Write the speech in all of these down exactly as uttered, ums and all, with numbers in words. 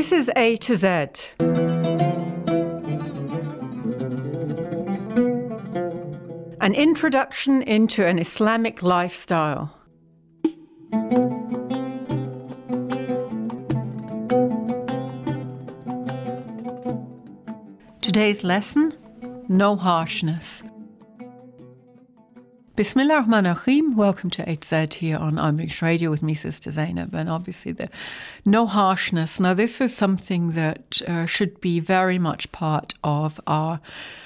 This is A to Z. An introduction into an Islamic lifestyle. Today's lesson, no harshness. Bismillah ar-Rahman ar-Rahim. Welcome to A to Z here on iMix Radio with me, Sister Zainab, and obviously the no harshness. Now, this is something that uh, should be very much part of our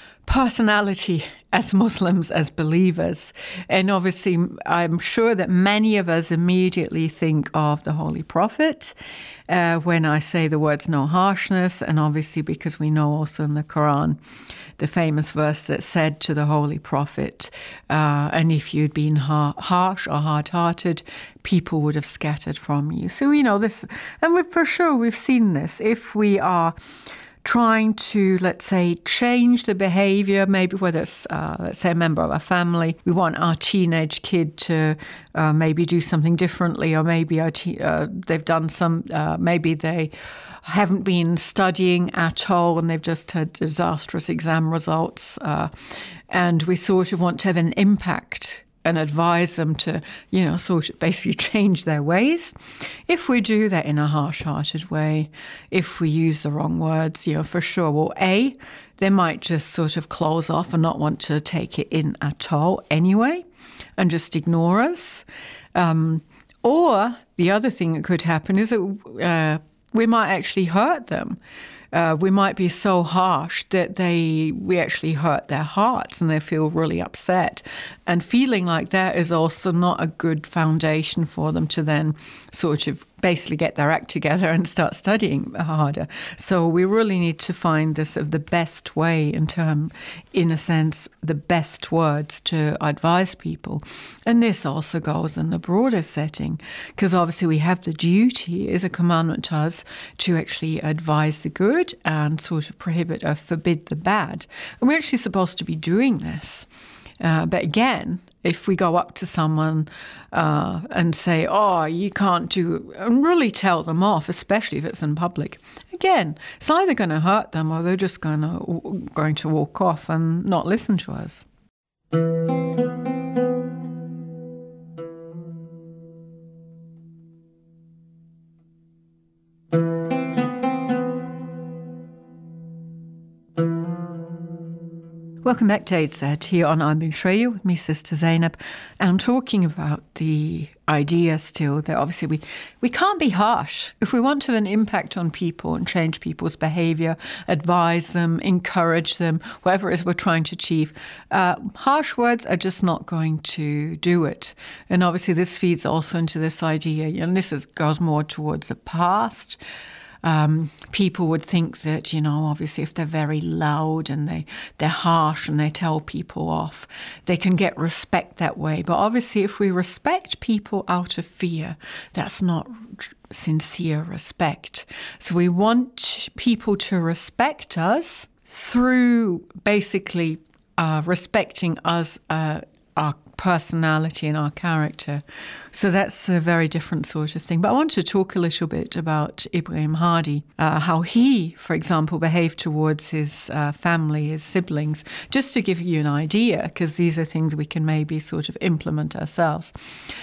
personality as Muslims, as believers. And obviously, I'm sure that many of us immediately think of the Holy Prophet uh, when I say the words no harshness. And obviously, because we know also in the Quran, the famous verse that said to the Holy Prophet, uh, and if you'd been har- harsh or hard-hearted, people would have scattered from you. So, you know, this, and we for sure we've seen this. If we are trying to, let's say, change the behavior, maybe whether it's, uh, let's say, a member of our family. We want our teenage kid to uh, maybe do something differently, or maybe our te- uh, they've done some, uh, maybe they haven't been studying at all and they've just had disastrous exam results. Uh, and we sort of want to have an impact and advise them to, you know, sort of basically change their ways. If we do that in a harsh-hearted way, if we use the wrong words, you know, for sure, well, A, they might just sort of close off and not want to take it in at all anyway and just ignore us. Um, or the other thing that could happen is that uh, we might actually hurt them. Uh, we might be so harsh that they we actually hurt their hearts and they feel really upset. And feeling like that is also not a good foundation for them to then sort of basically get their act together and start studying harder. So we really need to find this of the best way in term, in a sense, the best words to advise people. And this also goes in the broader setting, because obviously we have the duty, is a commandment to us, to actually advise the good and sort of prohibit or forbid the bad. And we're actually supposed to be doing this. Uh, but again, if we go up to someone uh, and say, oh, you can't do, and really tell them off, especially if it's in public, again, it's either going to hurt them or they're just going to, going to walk off and not listen to us. Welcome back to A to Z here on iMix Radio with me, Sister Zainab. And I'm talking about the idea still that obviously we, we can't be harsh. If we want to have an impact on people and change people's behavior, advise them, encourage them, whatever it is we're trying to achieve, uh, harsh words are just not going to do it. And obviously this feeds also into this idea, and this is, goes more towards the past. Um, people would think that, you know, obviously if they're very loud and they, they're harsh and they tell people off, they can get respect that way. But obviously if we respect people out of fear, that's not sincere respect. So we want people to respect us through basically uh, respecting us, uh, our personality and our character. So that's a very different sort of thing. But I want to talk a little bit about Ibrahim Hadi, uh, how he, for example, behaved towards his uh, family, his siblings, just to give you an idea, because these are things we can maybe sort of implement ourselves.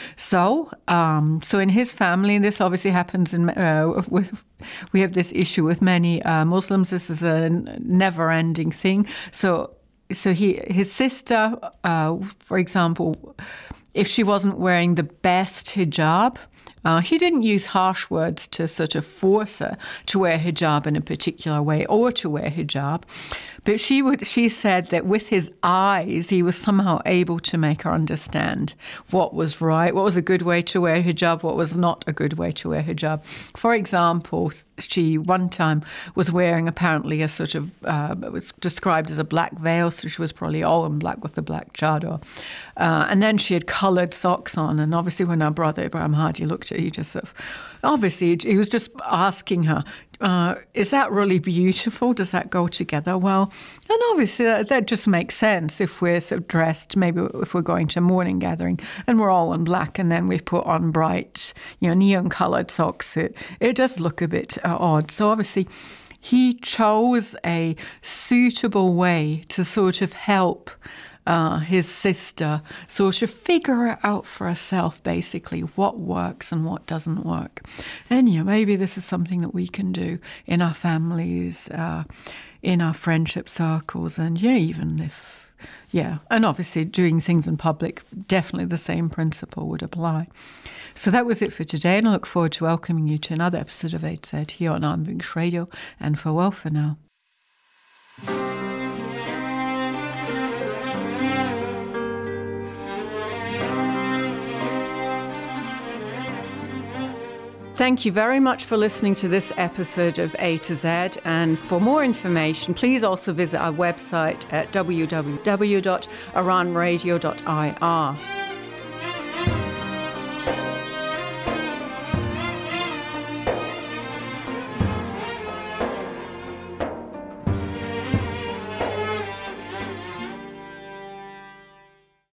So, um, so in his family, and this obviously happens in, uh, with, we have this issue with many uh, Muslims. This is a never-ending thing. So So he, his sister, uh, for example, if she wasn't wearing the best hijab, uh, he didn't use harsh words to sort of force her to wear hijab in a particular way or to wear hijab. But she would. She said that with his eyes, he was somehow able to make her understand what was right, what was a good way to wear hijab, what was not a good way to wear hijab. For example, she one time was wearing apparently a sort of, uh, it was described as a black veil, so she was probably all in black with the black chador. Uh, and then she had coloured socks on, and obviously when our brother Ibrahim Hadi looked at he just sort of, obviously, he was just asking her, uh, is that really beautiful? Does that go together well? And obviously, that, that just makes sense if we're sort of dressed, maybe if we're going to a morning gathering and we're all in black and then we put on bright, you know, neon-coloured socks. It, it does look a bit uh, odd. So obviously, he chose a suitable way to sort of help Uh, his sister sort of figure it out for herself, basically, what works and what doesn't work. And, you know, maybe this is something that we can do in our families, uh, in our friendship circles, and, yeah, even if, yeah, and obviously doing things in public, definitely the same principle would apply. So that was it for today, and I look forward to welcoming you to another episode of A to Z here on Armbruch Radio, and farewell for now. Thank you very much for listening to this episode of A to Z. And for more information, please also visit our website at w w w dot aran radio dot i r.